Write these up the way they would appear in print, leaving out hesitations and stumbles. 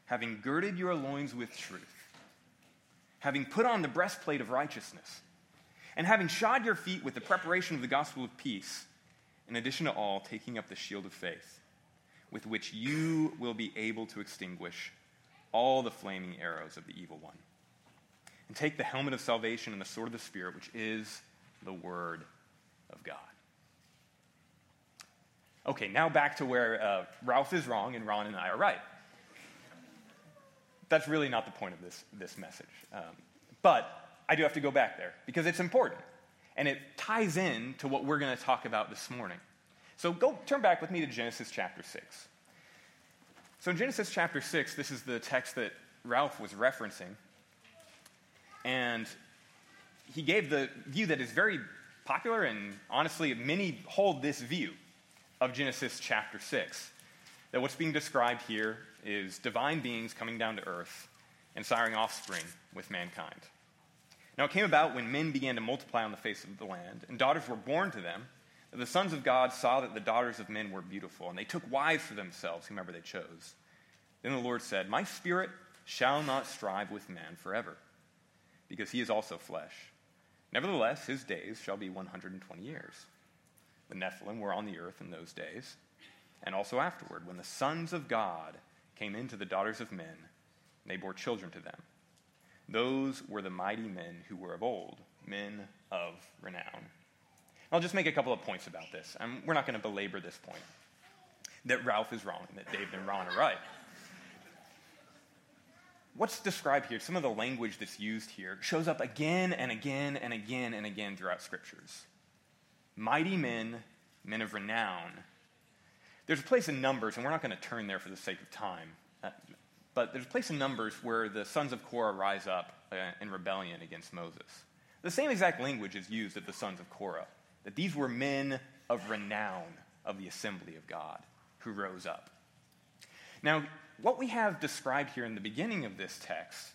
having girded your loins with truth, having put on the breastplate of righteousness, and having shod your feet with the preparation of the gospel of peace, in addition to all, taking up the shield of faith, with which you will be able to extinguish all the flaming arrows of the evil one. And take the helmet of salvation and the sword of the Spirit, which is the word of God. Okay, now back to where Ralph is wrong and Ron and I are right. That's really not the point of this message. But I do have to go back there because it's important. And it ties in to what we're going to talk about this morning. So turn back with me to Genesis chapter 6. So in Genesis chapter 6, this is the text that Ralph was referencing. And he gave the view that is very popular, and honestly, many hold this view of Genesis chapter 6, that what's being described here is divine beings coming down to earth and siring offspring with mankind. Now it came about when men began to multiply on the face of the land, and daughters were born to them, that the sons of God saw that the daughters of men were beautiful, and they took wives for themselves, whomever they chose. Then the Lord said, "My spirit shall not strive with man forever, because he is also flesh. Nevertheless, his days shall be 120 years. The Nephilim were on the earth in those days, and also afterward, when the sons of God came into the daughters of men, and they bore children to them. Those were the mighty men who were of old, men of renown." I'll just make a couple of points about this. We're not going to belabor this point, that Ralph is wrong and that Dave and Ron are right. What's described here, some of the language that's used here, shows up again and again and again and again throughout Scriptures. Mighty men, men of renown. There's a place in Numbers, and we're not going to turn there for the sake of time, but there's a place in Numbers where the sons of Korah rise up in rebellion against Moses. The same exact language is used of the sons of Korah, that these were men of renown of the assembly of God who rose up. Now, what we have described here in the beginning of this text,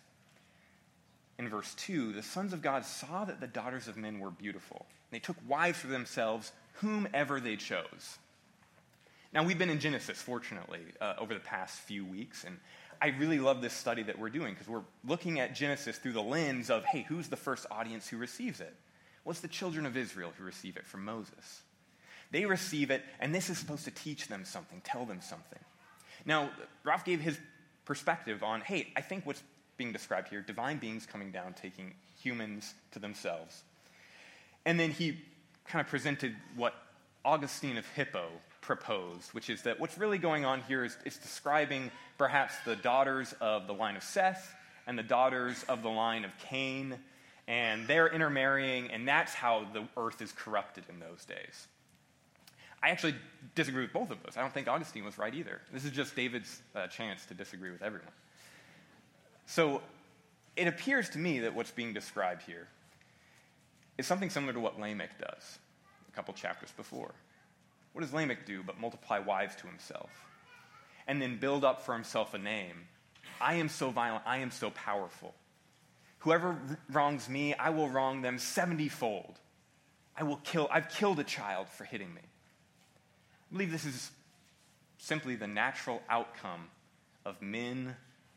in verse 2, the sons of God saw that the daughters of men were beautiful. They took wives for themselves, whomever they chose. Now, we've been in Genesis, fortunately, over the past few weeks, and I really love this study that we're doing because we're looking at Genesis through the lens of, hey, who's the first audience who receives it? Well, it's the children of Israel who receive it from Moses. They receive it, and this is supposed to teach them something, tell them something. Now, Ralph gave his perspective on, hey, I think what's being described here, divine beings coming down, taking humans to themselves. And then he kind of presented what Augustine of Hippo proposed, which is that what's really going on here is it's describing perhaps the daughters of the line of Seth and the daughters of the line of Cain, and they're intermarrying, and that's how the earth is corrupted in those days. I actually disagree with both of those. I don't think Augustine was right either. This is just David's chance to disagree with everyone. So it appears to me that what's being described here is something similar to what Lamech does a couple chapters before. What does Lamech do but multiply wives to himself and then build up for himself a name? I am so violent, I am so powerful. Whoever wrongs me, I will wrong them 70-fold. I've killed a child for hitting me. I believe this is simply the natural outcome of men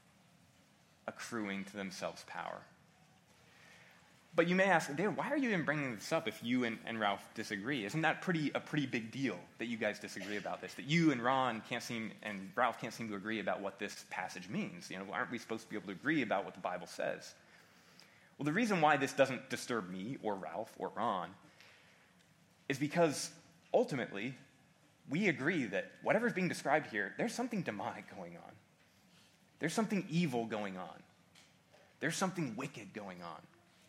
accruing to themselves power. But you may ask, David, why are you even bringing this up if you and Ralph disagree? Isn't that a pretty big deal that you guys disagree about this? That you and Ron and Ralph can't seem to agree about what this passage means? Aren't we supposed to be able to agree about what the Bible says? Well, the reason why this doesn't disturb me or Ralph or Ron is because ultimately we agree that whatever's being described here, there's something demonic going on. There's something evil going on. There's something wicked going on.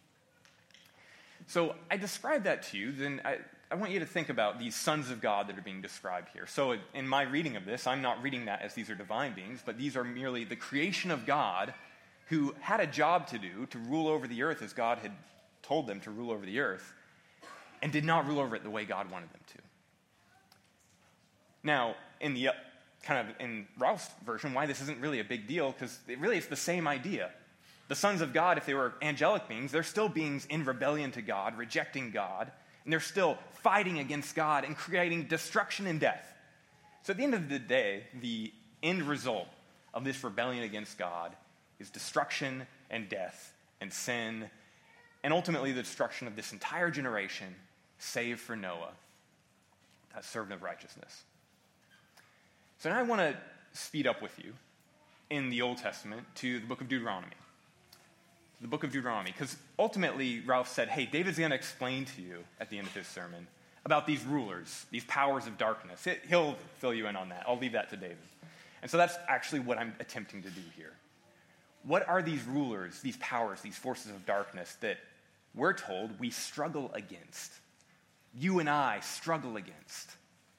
So I describe that to you, then I want you to think about these sons of God that are being described here. So in my reading of this, I'm not reading that as these are divine beings, but these are merely the creation of God who had a job to do to rule over the earth as God had told them to rule over the earth, and did not rule over it the way God wanted them to. Now, in Ralph's version, why this isn't really a big deal, because it's the same idea. The sons of God, if they were angelic beings, they're still beings in rebellion to God, rejecting God, and they're still fighting against God and creating destruction and death. So at the end of the day, the end result of this rebellion against God is destruction and death and sin, and ultimately the destruction of this entire generation, save for Noah, that servant of righteousness. So now I want to speed up with you in the Old Testament to the book of Deuteronomy. The book of Deuteronomy, because ultimately Ralph said, hey, David's going to explain to you at the end of his sermon about these rulers, these powers of darkness. He'll fill you in on that. I'll leave that to David. And so that's actually what I'm attempting to do here. What are these rulers, these powers, these forces of darkness that we're told we struggle against? You and I struggle against.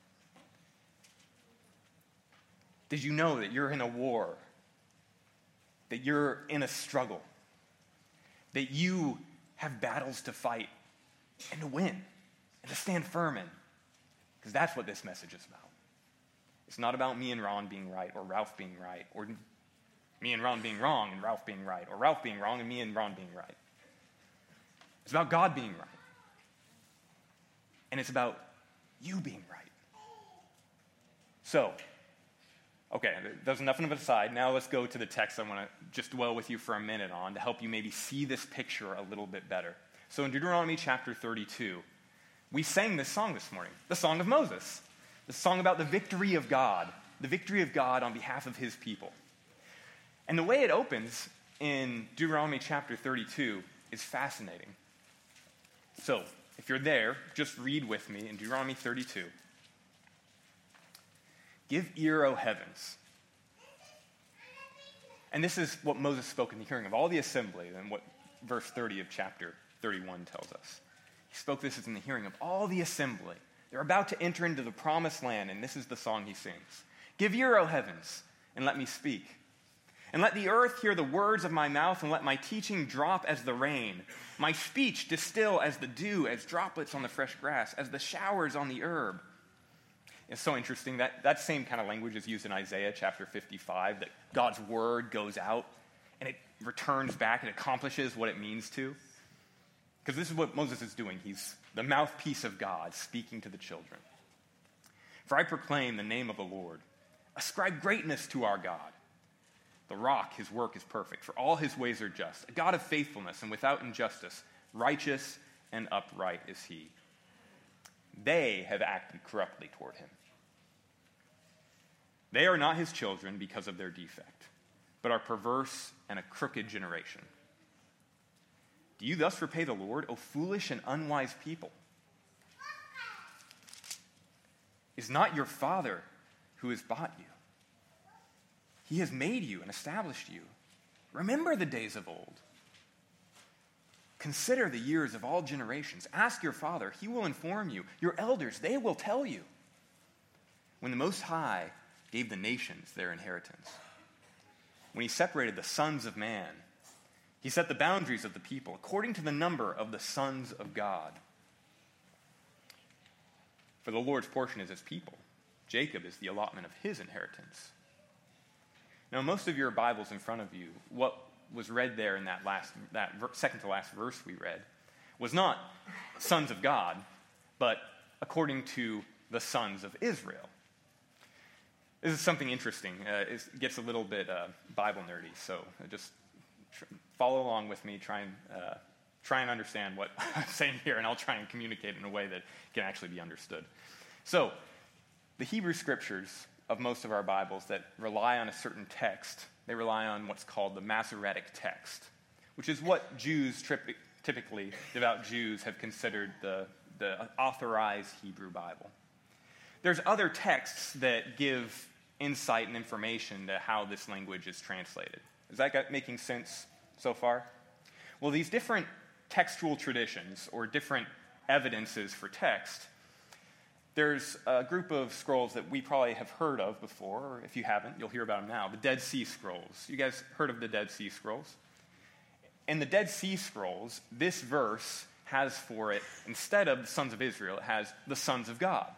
Did you know that you're in a war? That you're in a struggle? That you have battles to fight and to win and to stand firm in? Because that's what this message is about. It's not about me and Ron being right, or Ralph being right, or me and Ron being wrong and Ralph being right, or Ralph being wrong and me and Ron being right. It's about God being right. And it's about you being right. So, okay, there's enough of an aside. Now let's go to the text I want to just dwell with you for a minute on to help you maybe see this picture a little bit better. So in Deuteronomy chapter 32, we sang this song this morning, the Song of Moses, the song about the victory of God on behalf of his people. And the way it opens in Deuteronomy chapter 32 is fascinating. So, if you're there, just read with me in Deuteronomy 32. Give ear, O heavens. And this is what Moses spoke in the hearing of all the assembly, and what verse 30 of chapter 31 tells us. He spoke this in the hearing of all the assembly. They're about to enter into the promised land, and this is the song he sings. Give ear, O heavens, and let me speak. And let the earth hear the words of my mouth, and let my teaching drop as the rain, my speech distill as the dew, as droplets on the fresh grass, as the showers on the herb. It's so interesting that same kind of language is used in Isaiah chapter 55, that God's word goes out, and it returns back and accomplishes what it means to. Because this is what Moses is doing. He's the mouthpiece of God, speaking to the children. For I proclaim the name of the Lord. Ascribe greatness to our God. The rock, his work is perfect, for all his ways are just. A God of faithfulness and without injustice, righteous and upright is he. They have acted corruptly toward him. They are not his children because of their defect, but are perverse and a crooked generation. Do you thus repay the Lord, O foolish and unwise people? Is not your Father who has bought you? He has made you and established you. Remember the days of old. Consider the years of all generations. Ask your father, he will inform you. Your elders, they will tell you. When the Most High gave the nations their inheritance, when he separated the sons of man, he set the boundaries of the people according to the number of the sons of God. For the Lord's portion is his people. Jacob is the allotment of his inheritance. Now, most of your Bibles in front of you, what was read there in that second to last verse we read, was not sons of God, but according to the sons of Israel. This is something interesting. It gets a little bit Bible nerdy, so just follow along with me, try and understand what I'm saying here, and I'll try and communicate in a way that can actually be understood. So, the Hebrew Scriptures of most of our Bibles that rely on a certain text, they rely on what's called the Masoretic text, which is what Jews, typically devout Jews, have considered the authorized Hebrew Bible. There's other texts that give insight and information to how this language is translated. Is that making sense so far? Well, these different textual traditions, or different evidences for text, there's a group of scrolls that we probably have heard of before, or if you haven't, you'll hear about them now, the Dead Sea Scrolls. You guys heard of the Dead Sea Scrolls? In the Dead Sea Scrolls, this verse has for it, instead of the sons of Israel, it has the sons of God.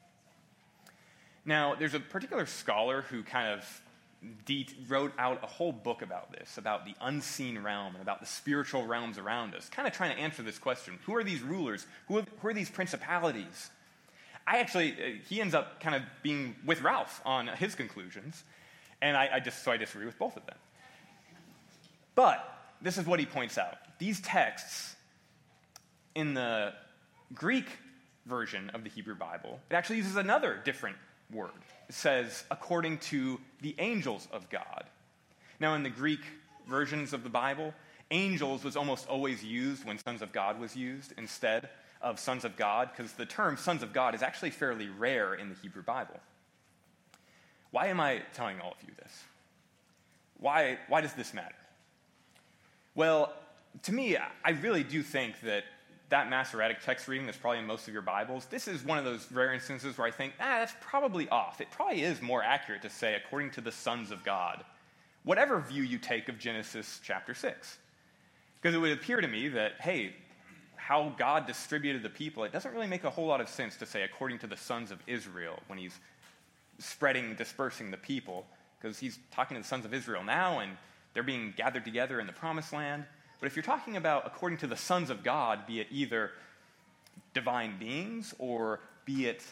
Now, there's a particular scholar who kind of wrote out a whole book about this, about the unseen realm and about the spiritual realms around us, kind of trying to answer this question. Who are these rulers? Who are these principalities? He ends up kind of being with Ralph on his conclusions. And I disagree with both of them. But this is what he points out. These texts in the Greek version of the Hebrew Bible, it actually uses another different word. It says, according to the angels of God. Now, in the Greek versions of the Bible, angels was almost always used when sons of God was used instead of sons of God, because the term sons of God is actually fairly rare in the Hebrew Bible. Why am I telling all of you this? Why does this matter? Well, to me, I really do think that Masoretic text reading that's probably in most of your Bibles, this is one of those rare instances where I think, that's probably off. It probably is more accurate to say, according to the sons of God, whatever view you take of Genesis chapter 6. Because it would appear to me that, hey, how God distributed the people, it doesn't really make a whole lot of sense to say, according to the sons of Israel, when he's dispersing the people, because he's talking to the sons of Israel now, and they're being gathered together in the promised land. But if you're talking about according to the sons of God, be it either divine beings or be it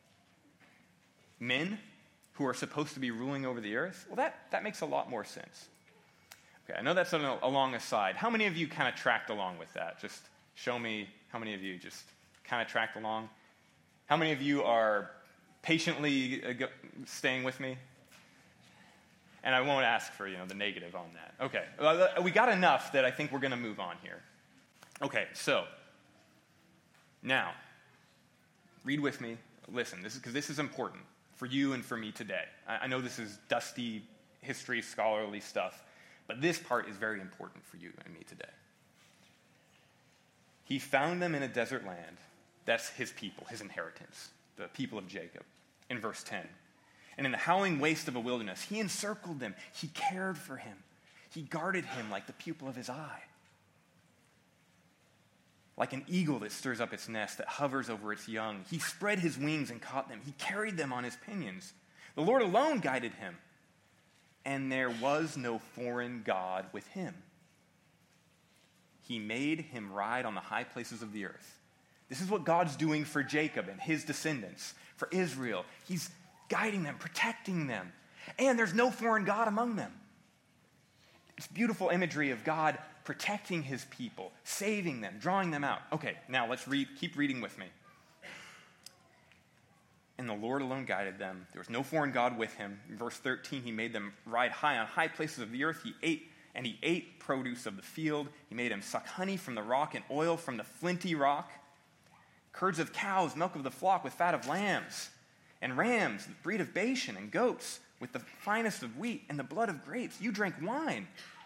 men who are supposed to be ruling over the earth, well, that makes a lot more sense. Okay, I know that's a long aside. How many of you kind of tracked along with that? Just show me how many of you just kind of tracked along. How many of you are patiently staying with me? And I won't ask for, the negative on that. Okay, we got enough that I think we're going to move on here. Okay, so now, read with me. Listen, because this is important for you and for me today. I know this is dusty history, scholarly stuff, but this part is very important for you and me today. He found them in a desert land. That's his people, his inheritance, the people of Jacob, in verse 10. And in the howling waste of a wilderness, he encircled them. He cared for him. He guarded him like the pupil of his eye. Like an eagle that stirs up its nest, that hovers over its young. He spread his wings and caught them. He carried them on his pinions. The Lord alone guided him. And there was no foreign god with him. He made him ride on the high places of the earth. This is what God's doing for Jacob and his descendants, for Israel. He's guiding them, protecting them. And there's no foreign god among them. It's beautiful imagery of God protecting his people, saving them, drawing them out. Okay, now let's keep reading with me. And the Lord alone guided them. There was no foreign god with him. In verse 13, he made them ride high on high places of the earth. He ate produce of the field. He made him suck honey from the rock and oil from the flinty rock. Curds of cows, milk of the flock with fat of lambs. And rams, the breed of Bashan, and goats with the finest of wheat and the blood of grapes. You drank wine.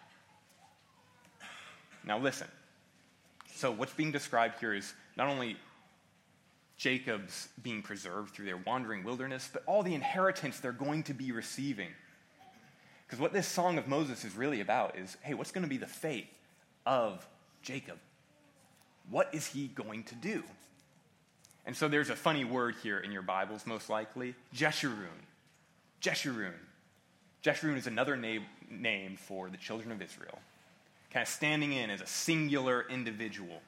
Now listen. So what's being described here is not only Jacob's being preserved through their wandering wilderness, but all the inheritance they're going to be receiving. Because what this Song of Moses is really about is, hey, what's going to be the fate of Jacob? What is he going to do? And so there's a funny word here in your Bibles, most likely, Jeshurun. Jeshurun. Jeshurun is another name for the children of Israel, kind of standing in as a singular individual.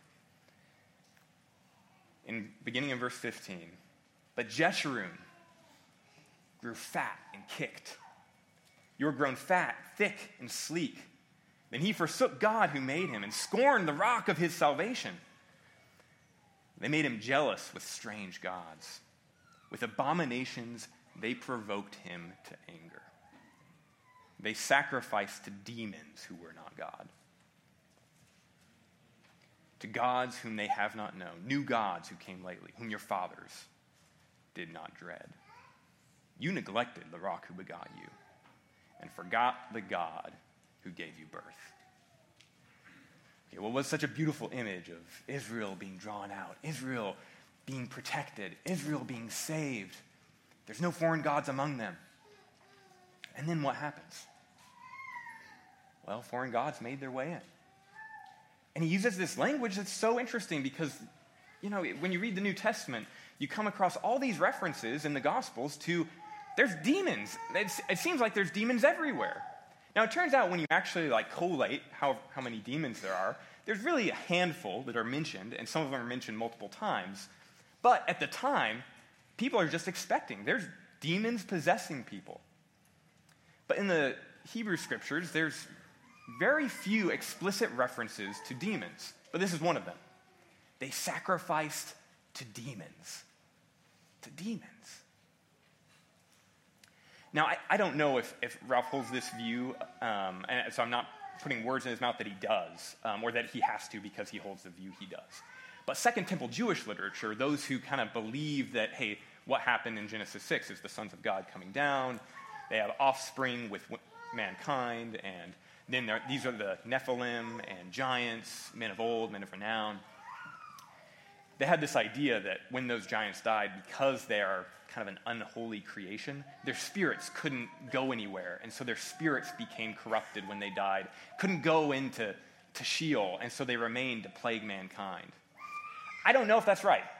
Beginning in verse 15, but Jeshurun grew fat and kicked. You were grown fat, thick, and sleek. Then he forsook God who made him and scorned the rock of his salvation. They made him jealous with strange gods. With abominations, they provoked him to anger. They sacrificed to demons who were not God. To gods whom they have not known. New gods who came lately, whom your fathers did not dread. You neglected the rock who begot you, and forgot the God who gave you birth. Okay, what was such a beautiful image of Israel being drawn out, Israel being protected, Israel being saved. There's no foreign gods among them. And then what happens? Well, foreign gods made their way in. And he uses this language that's so interesting because, when you read the New Testament, you come across all these references in the Gospels to there's demons. It seems like there's demons everywhere. Now, it turns out when you actually collate how many demons there are, there's really a handful that are mentioned, and some of them are mentioned multiple times. But at the time, people are just expecting. There's demons possessing people. But in the Hebrew scriptures, there's very few explicit references to demons. But this is one of them. They sacrificed to demons. To demons. Now, I don't know if Ralph holds this view, and so I'm not putting words in his mouth that he does, or that he has to because he holds the view he does. But Second Temple Jewish literature, those who kind of believe that, hey, what happened in Genesis 6 is the sons of God coming down, they have offspring with mankind, and then these are the Nephilim and giants, men of old, men of renown. They had this idea that when those giants died, because they are kind of an unholy creation, their spirits couldn't go anywhere, and so their spirits became corrupted when they died, couldn't go into Sheol, and so they remained to plague mankind. I don't know if that's right.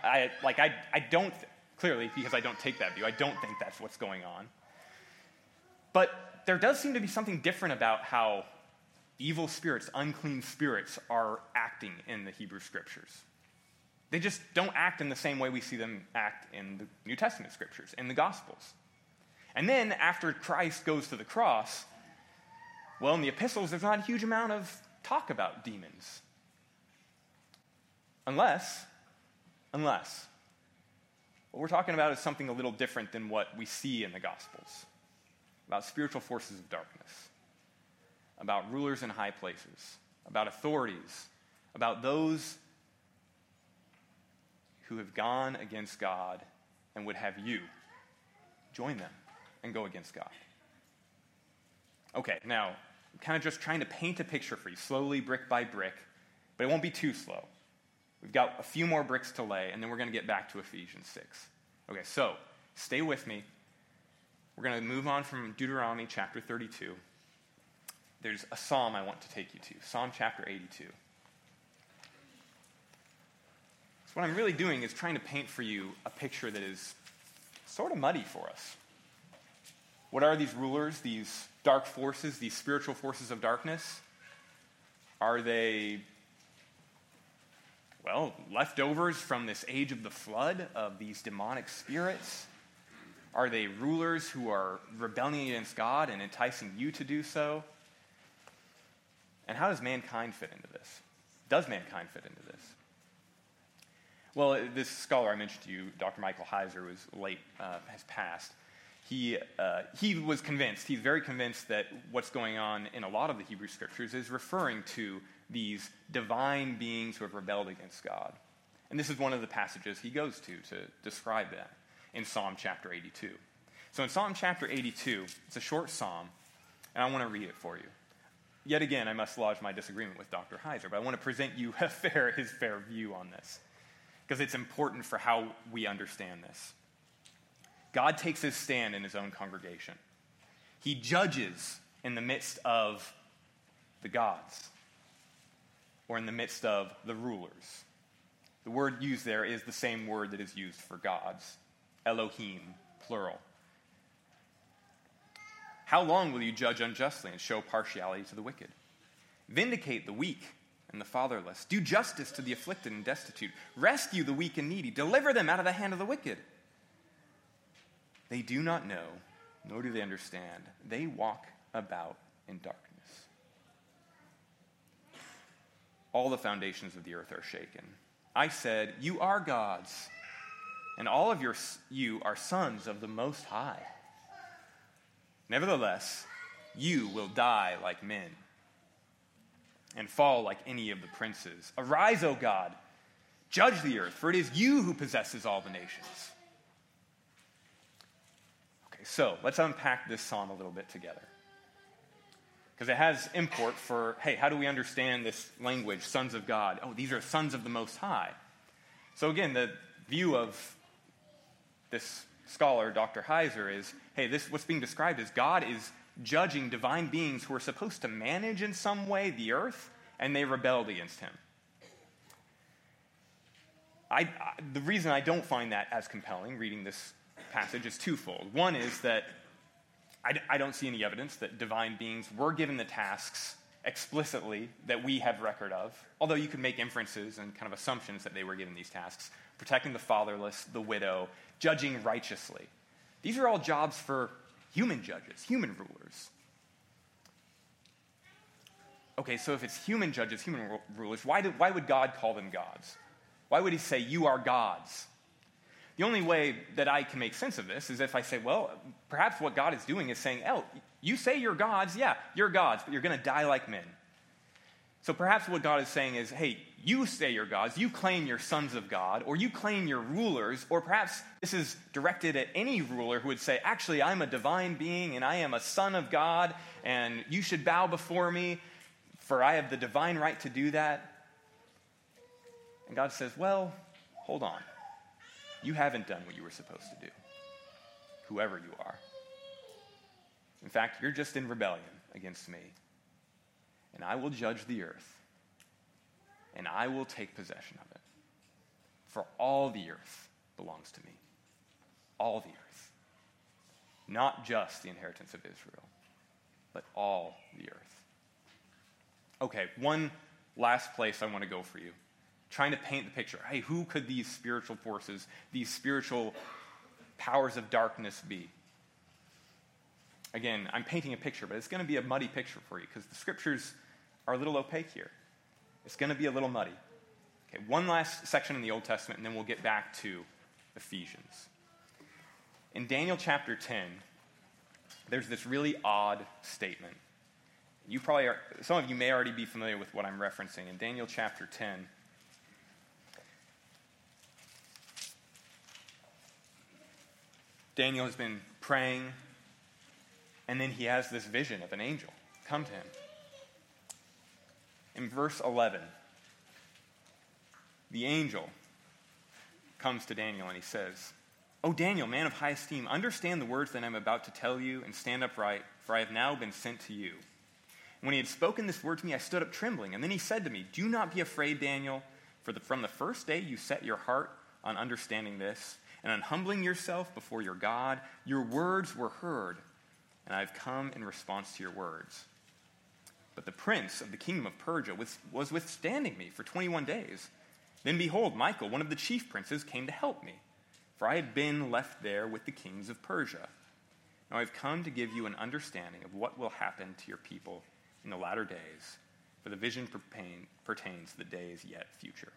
Clearly, because I don't take that view, I don't think that's what's going on. But there does seem to be something different about how evil spirits, unclean spirits, are acting in the Hebrew scriptures. They just don't act in the same way we see them act in the New Testament scriptures, in the Gospels. And then, after Christ goes to the cross, well, in the epistles, there's not a huge amount of talk about demons. Unless, what we're talking about is something a little different than what we see in the Gospels. About spiritual forces of darkness, about rulers in high places, about authorities, about those who have gone against God and would have you join them and go against God. Okay, now, I'm kind of just trying to paint a picture for you, slowly, brick by brick, but it won't be too slow. We've got a few more bricks to lay, and then we're going to get back to Ephesians 6. Okay, so, stay with me. We're going to move on from Deuteronomy chapter 32. There's a psalm I want to take you to, Psalm chapter 82. So what I'm really doing is trying to paint for you a picture that is sort of muddy for us. What are these rulers, these dark forces, these spiritual forces of darkness? Are they, well, leftovers from this age of the flood of these demonic spirits? Are they rulers who are rebelling against God and enticing you to do so? And how does mankind fit into this? Does mankind fit into this? Well, this scholar I mentioned to you, Dr. Michael Heiser, was late, has passed. He was convinced, he's very convinced that what's going on in a lot of the Hebrew scriptures is referring to these divine beings who have rebelled against God. And this is one of the passages he goes to describe that in Psalm chapter 82. So in Psalm chapter 82, it's a short psalm, and I want to read it for you. Yet again, I must lodge my disagreement with Dr. Heiser, but I want to present you his fair view on this, because it's important for how we understand this. God takes his stand in his own congregation. He judges in the midst of the gods, or in the midst of the rulers. The word used there is the same word that is used for gods, Elohim, plural. How long will you judge unjustly and show partiality to the wicked? Vindicate the weak and the fatherless. Do justice to the afflicted and destitute. Rescue the weak and needy. Deliver them out of the hand of the wicked. They do not know, nor do they understand. They walk about in darkness. All the foundations of the earth are shaken. I said, you are gods, and all of you are sons of the Most High. Nevertheless, you will die like men and fall like any of the princes. Arise, O God, judge the earth, for it is you who possesses all the nations. Okay, so let's unpack this psalm a little bit together, because it has import for, hey, how do we understand this language, sons of God? Oh, these are sons of the Most High. So again, the view of this scholar, Dr. Heiser, is, hey, what's being described is God is judging divine beings who are supposed to manage in some way the earth, and they rebelled against him. The reason I don't find that as compelling, reading this passage, is twofold. One is that I don't see any evidence that divine beings were given the tasks explicitly that we have record of, although you could make inferences and kind of assumptions that they were given these tasks: protecting the fatherless, the widow, judging righteously. These are all jobs for human judges, human rulers. Okay, so if it's human judges, human rulers, why would God call them gods? Why would he say, you are gods? The only way that I can make sense of this is if I say, well, perhaps what God is doing is saying, oh, you say you're gods, yeah, you're gods, but you're going to die like men. So perhaps what God is saying is, hey, you say you're gods, you claim you're sons of God, or you claim you're rulers, or perhaps this is directed at any ruler who would say, actually, I'm a divine being, and I am a son of God, and you should bow before me, for I have the divine right to do that. And God says, well, hold on. You haven't done what you were supposed to do, whoever you are. In fact, you're just in rebellion against me. And I will judge the earth, and I will take possession of it. For all the earth belongs to me. All the earth. Not just the inheritance of Israel, but all the earth. Okay, one last place I want to go for you. Trying to paint the picture. Hey, who could these spiritual forces, these spiritual powers of darkness be? Again, I'm painting a picture, but it's going to be a muddy picture for you because the scriptures are a little opaque here. It's going to be a little muddy. Okay, one last section in the Old Testament, and then we'll get back to Ephesians. In Daniel chapter 10, there's this really odd statement. Some of you may already be familiar with what I'm referencing. In Daniel chapter 10, Daniel has been praying, and then he has this vision of an angel come to him. In verse 11, the angel comes to Daniel and he says, "O Daniel, man of high esteem, understand the words that I'm about to tell you and stand upright, for I have now been sent to you." When he had spoken this word to me, I stood up trembling. And then he said to me, "Do not be afraid, Daniel, for from the first day you set your heart on understanding this, and on humbling yourself before your God, your words were heard, and I have come in response to your words. But the prince of the kingdom of Persia was withstanding me for 21 days. Then behold, Michael, one of the chief princes, came to help me, for I had been left there with the kings of Persia. Now I have come to give you an understanding of what will happen to your people in the latter days, for the vision pertains to the days yet future."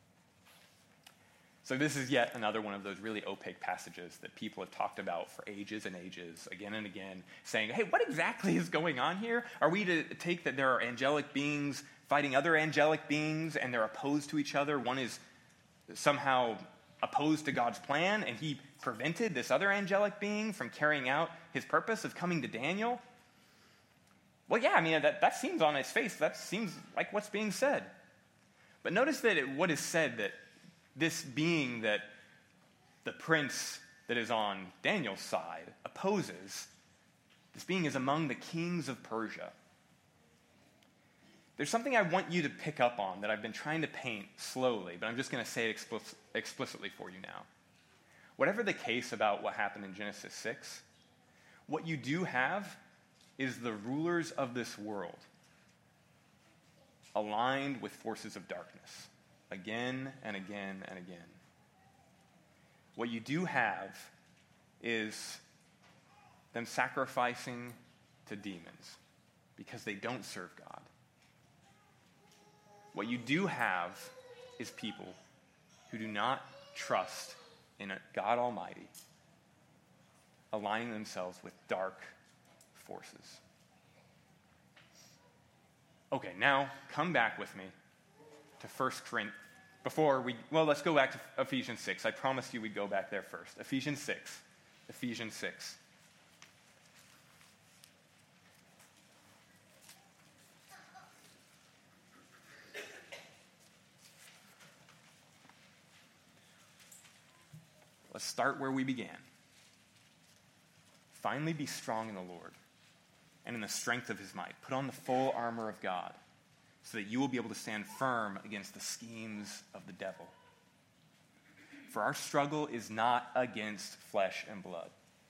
So this is yet another one of those really opaque passages that people have talked about for ages and ages, again and again, saying, hey, what exactly is going on here? Are we to take that there are angelic beings fighting other angelic beings and they're opposed to each other? One is somehow opposed to God's plan, and he prevented this other angelic being from carrying out his purpose of coming to Daniel? Well, yeah, I mean, that seems on its face, that seems like what's being said. But notice that what is said, that this being that the prince that is on Daniel's side opposes, this being is among the kings of Persia. There's something I want you to pick up on that I've been trying to paint slowly, but I'm just going to say it explicitly for you now. Whatever the case about what happened in Genesis 6, what you do have is the rulers of this world aligned with forces of darkness again and again and again. What you do have is them sacrificing to demons because they don't serve God. What you do have is people who do not trust in God Almighty aligning themselves with dark forces. Okay, now come back with me to 1 Corinthians. Let's go back to Ephesians 6. I promised you we'd go back there first. Ephesians 6. Ephesians 6. Let's start where we began. Finally, be strong in the Lord and in the strength of his might. Put on the full armor of God so that you will be able to stand firm against the schemes of the devil. For our struggle is not against flesh and blood,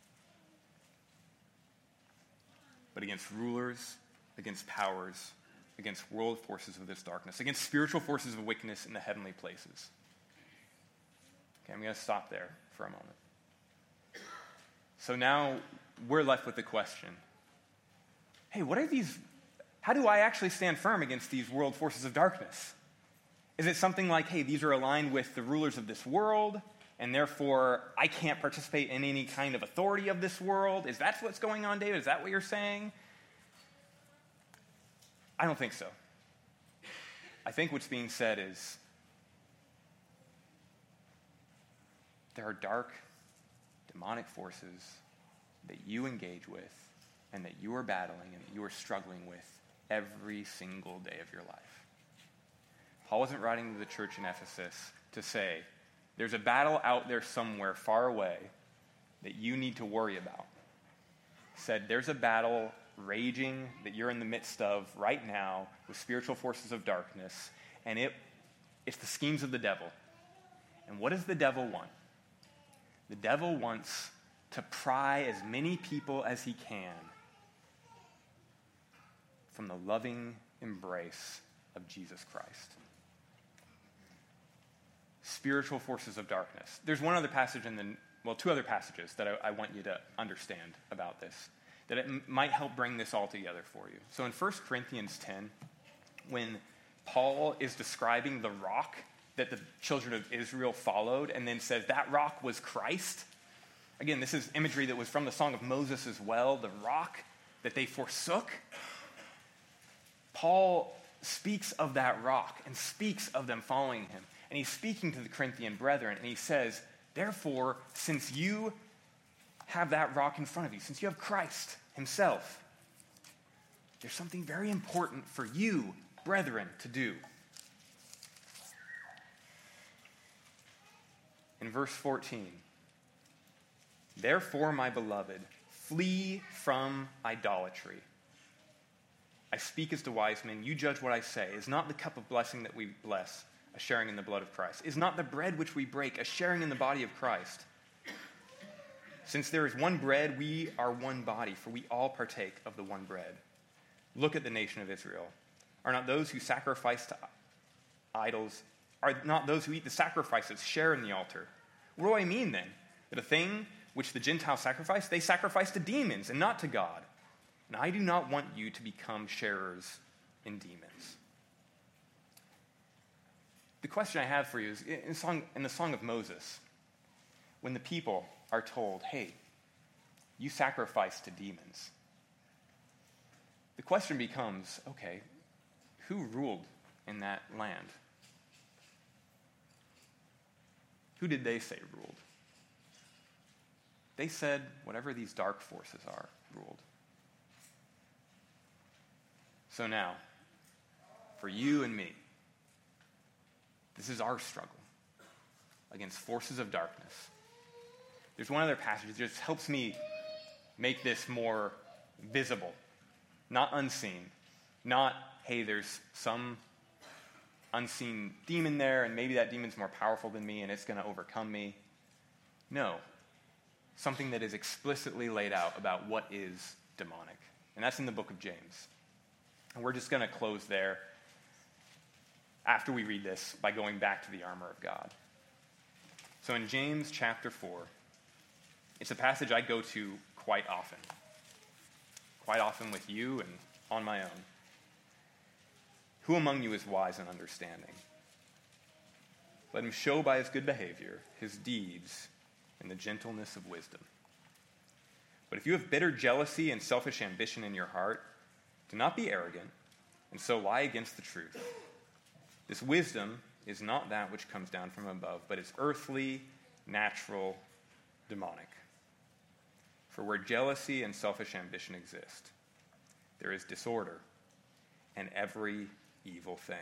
but against rulers, against powers, against world forces of this darkness, against spiritual forces of wickedness in the heavenly places. Okay, I'm going to stop there for a moment. So now we're left with the question, hey, how do I actually stand firm against these world forces of darkness? Is it something like, hey, these are aligned with the rulers of this world, and therefore I can't participate in any kind of authority of this world? Is that what's going on, David? Is that what you're saying? I don't think so. I think what's being said is there are dark, demonic forces that you engage with and that you are battling and that you are struggling with every single day of your life. Paul wasn't writing to the church in Ephesus to say, there's a battle out there somewhere far away that you need to worry about. He said, there's a battle raging that you're in the midst of right now with spiritual forces of darkness, and it's the schemes of the devil. And what does the devil want? The devil wants to pry as many people as he can from the loving embrace of Jesus Christ. Spiritual forces of darkness. There's one other passage two other passages that I want you to understand about this, that it might help bring this all together for you. So in 1 Corinthians 10, when Paul is describing the rock that the children of Israel followed and then says that rock was Christ. Again, this is imagery that was from the Song of Moses as well, the rock that they forsook. Paul speaks of that rock and speaks of them following him. And he's speaking to the Corinthian brethren, and he says, therefore, since you have that rock in front of you, since you have Christ himself, there's something very important for you, brethren, to do. In verse 14, therefore, my beloved, flee from idolatry. I speak as to wise men. You judge what I say. Is not the cup of blessing that we bless a sharing in the blood of Christ? Is not the bread which we break a sharing in the body of Christ? Since there is one bread, we are one body, for we all partake of the one bread. Look at the nation of Israel. Are not those who sacrifice to idols, are not those who eat the sacrifices share in the altar? What do I mean then? That a thing which the Gentiles sacrifice, they sacrifice to demons and not to God. And I do not want you to become sharers in demons. The question I have for you is, in the Song of Moses, when the people are told, hey, you sacrifice to demons, the question becomes, okay, who ruled in that land? Who did they say ruled? They said whatever these dark forces are ruled. So now, for you and me, this is our struggle against forces of darkness. There's one other passage that just helps me make this more visible, not unseen. Not, hey, there's some unseen demon there, and maybe that demon's more powerful than me, and it's going to overcome me. No. Something that is explicitly laid out about what is demonic. And that's in the book of James. And we're just going to close there after we read this by going back to the armor of God. So in James chapter 4, it's a passage I go to quite often with you and on my own. Who among you is wise and understanding? Let him show by his good behavior his deeds in the gentleness of wisdom. But if you have bitter jealousy and selfish ambition in your heart, do not be arrogant, and so lie against the truth. This wisdom is not that which comes down from above, but is earthly, natural, demonic. For where jealousy and selfish ambition exist, there is disorder and every evil thing.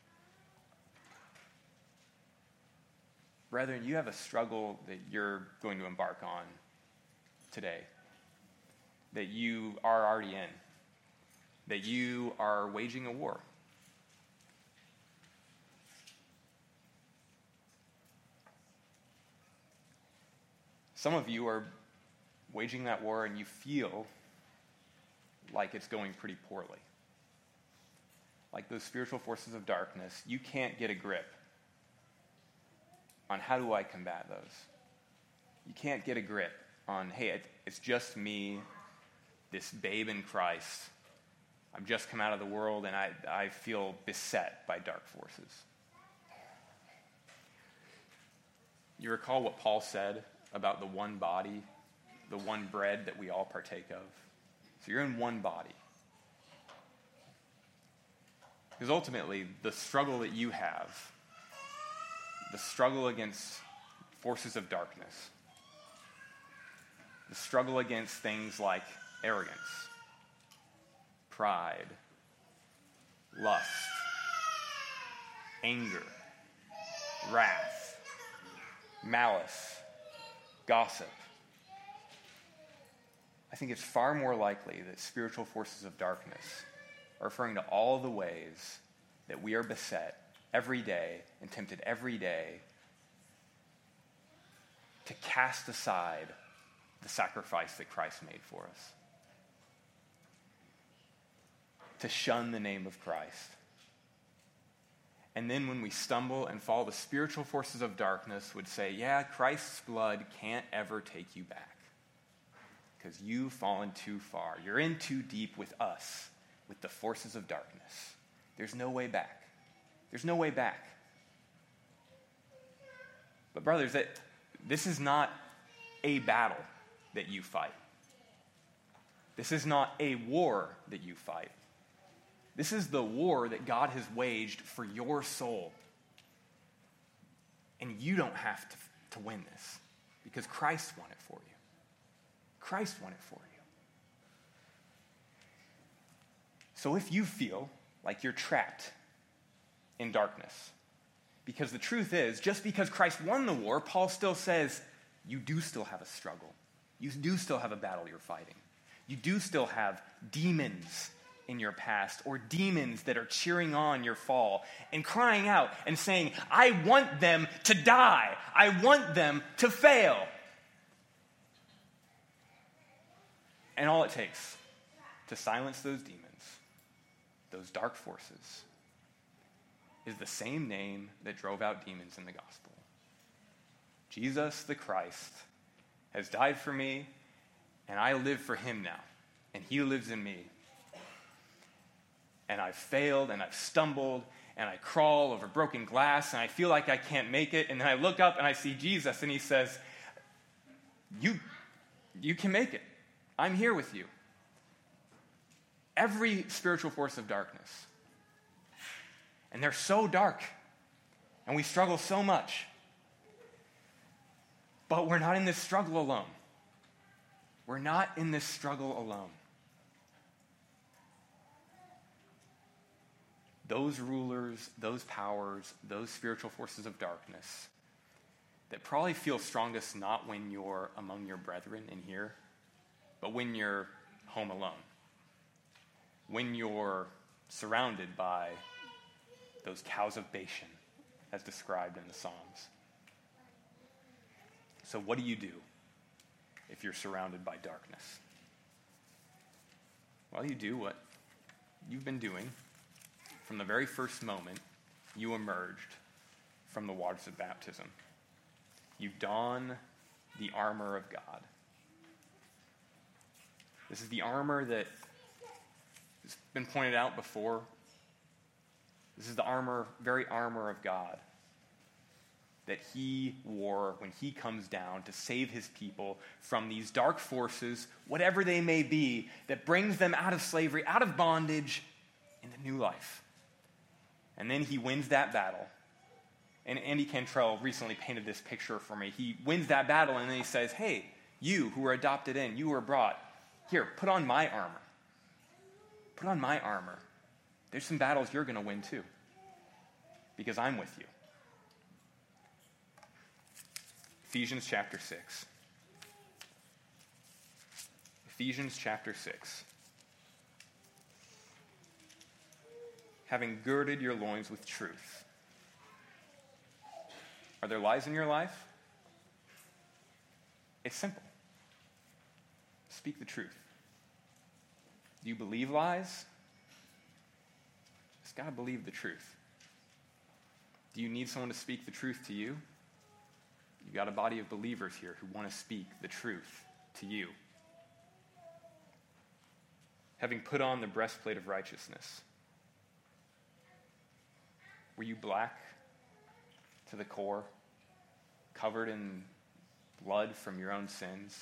Brethren, you have a struggle that you're going to embark on today, that you are already in, that you are waging a war. Some of you are waging that war and you feel like it's going pretty poorly. Like those spiritual forces of darkness, you can't get a grip on how do I combat those. You can't get a grip on, hey, it's just me, this babe in Christ. I've just come out of the world and I feel beset by dark forces. You recall what Paul said about the one body, the one bread that we all partake of? So you're in one body. Because ultimately, the struggle that you have, the struggle against forces of darkness, the struggle against things like arrogance, pride, lust, anger, wrath, malice, gossip. I think it's far more likely that spiritual forces of darkness are referring to all the ways that we are beset every day and tempted every day to cast aside the sacrifice that Christ made for us, to shun the name of Christ. And then when we stumble and fall, the spiritual forces of darkness would say, yeah, Christ's blood can't ever take you back because you've fallen too far. You're in too deep with us, with the forces of darkness. There's no way back. There's no way back. But brothers, this is not a battle that you fight. This is not a war that you fight. This is the war that God has waged for your soul. And you don't have to win this because Christ won it for you. Christ won it for you. So if you feel like you're trapped in darkness, because the truth is, just because Christ won the war, Paul still says, you do still have a struggle. You do still have a battle you're fighting. You do still have demons in your past, or demons that are cheering on your fall and crying out and saying, I want them to die. I want them to fail. And all it takes to silence those demons, those dark forces, is the same name that drove out demons in the gospel. Jesus the Christ has died for me, and I live for him now, and he lives in me. And I've failed, and I've stumbled, and I crawl over broken glass, and I feel like I can't make it, and then I look up and I see Jesus, and he says, you can make it. I'm here with you. Every spiritual force of darkness. And they're so dark, and we struggle so much. But we're not in this struggle alone. We're not in this struggle alone. Those rulers, those powers, those spiritual forces of darkness that probably feel strongest not when you're among your brethren in here, but when you're home alone. When you're surrounded by those cows of Bashan, as described in the Psalms. So what do you do if you're surrounded by darkness? Well, you do what you've been doing from the very first moment you emerged from the waters of baptism. You don the armor of God. This is the armor that has been pointed out before. This is the very armor of God that he wore when he comes down to save his people from these dark forces, whatever they may be, that brings them out of slavery, out of bondage, into new life. And then he wins that battle. And Andy Cantrell recently painted this picture for me. He wins that battle and then he says, hey, you who were adopted in, you were brought, here, put on my armor. Put on my armor. There's some battles you're going to win too, because I'm with you. Ephesians chapter 6. Ephesians chapter 6. Having girded your loins with truth. Are there lies in your life? It's simple. Speak the truth. Do you believe lies? Just gotta believe the truth. Do you need someone to speak the truth to you? You got a body of believers here who want to speak the truth to you. Having put on the breastplate of righteousness. Were you black to the core, covered in blood from your own sins?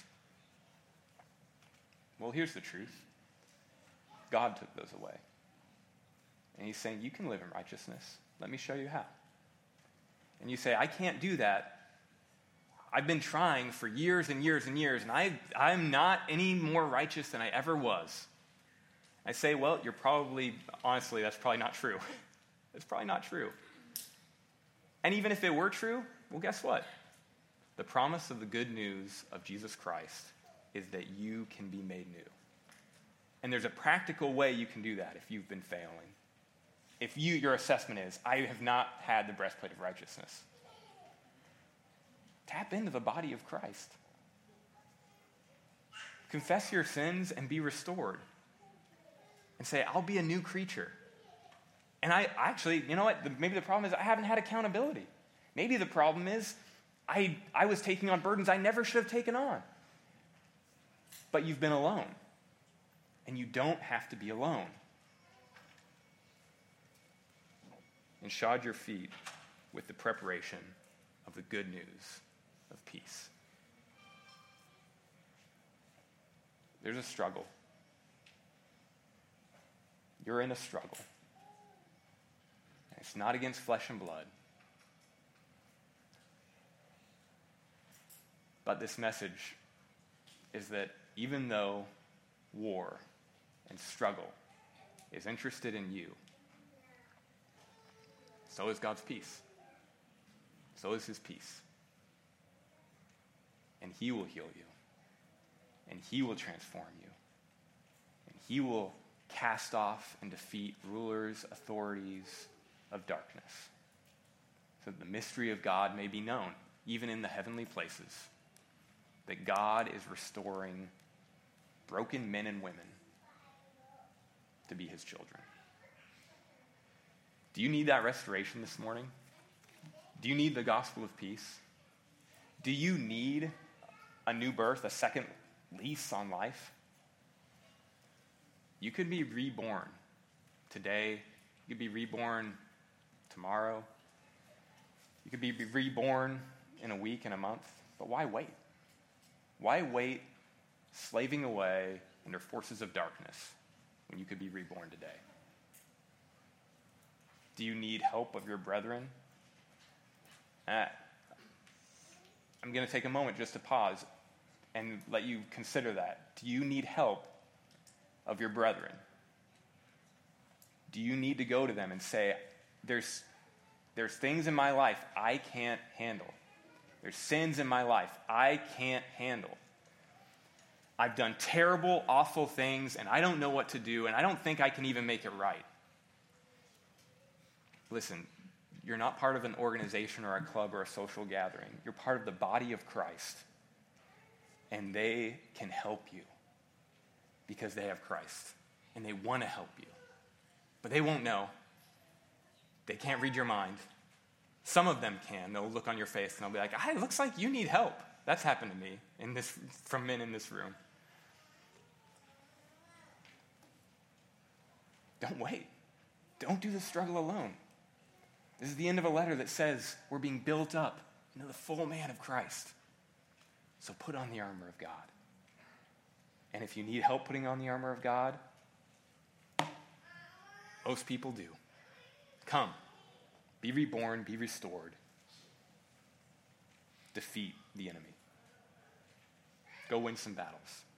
Well, here's the truth. God took those away. And he's saying, you can live in righteousness. Let me show you how. And you say, I can't do that. I've been trying for years and years and years, and I'm not any more righteous than I ever was. I say, well, honestly, that's probably not true. It's probably not true. And even if it were true, well, guess what? The promise of the good news of Jesus Christ is that you can be made new. And there's a practical way you can do that if you've been failing. If your assessment is, I have not had the breastplate of righteousness. Tap into the body of Christ. Confess your sins and be restored. And say, I'll be a new creature. And I actually, you know what? Maybe the problem is I haven't had accountability. Maybe the problem is I was taking on burdens I never should have taken on. But you've been alone. And you don't have to be alone. And shod your feet with the preparation of the good news of peace. There's a struggle. You're in a struggle. It's not against flesh and blood. But this message is that even though war and struggle is interested in you, so is God's peace. So is his peace. And he will heal you. And he will transform you. And he will cast off and defeat rulers, authorities of darkness, so that the mystery of God may be known, even in the heavenly places, that God is restoring broken men and women to be his children. Do you need that restoration this morning? Do you need the gospel of peace? Do you need a new birth, a second lease on life? You could be reborn today. You could be reborn tomorrow. You could be reborn in a week, in a month. But why wait? Why wait slaving away under forces of darkness when you could be reborn today? Do you need help of your brethren? I'm going to take a moment just to pause and let you consider that. Do you need help of your brethren? Do you need to go to them and say, there's things in my life I can't handle. There's sins in my life I can't handle. I've done terrible, awful things, and I don't know what to do, and I don't think I can even make it right. Listen, you're not part of an organization or a club or a social gathering. You're part of the body of Christ, and they can help you because they have Christ, and they want to help you. But they won't know. They can't read your mind. Some of them can. They'll look on your face, and they'll be like, it looks like you need help. That's happened to me from men in this room. Don't wait. Don't do the struggle alone. This is the end of a letter that says we're being built up into the full man of Christ. So put on the armor of God. And if you need help putting on the armor of God, most people do. Come. Be reborn. Be restored. Defeat the enemy. Go win some battles.